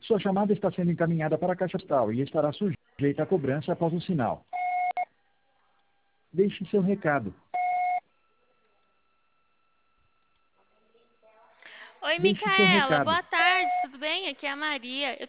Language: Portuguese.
Sua chamada está sendo encaminhada para a caixa postal e estará sujeita a cobrança após o sinal. Deixe seu recado. Oi, Deixe seu Micaela, recado. boa tarde, tudo bem? Aqui é a Maria. Eu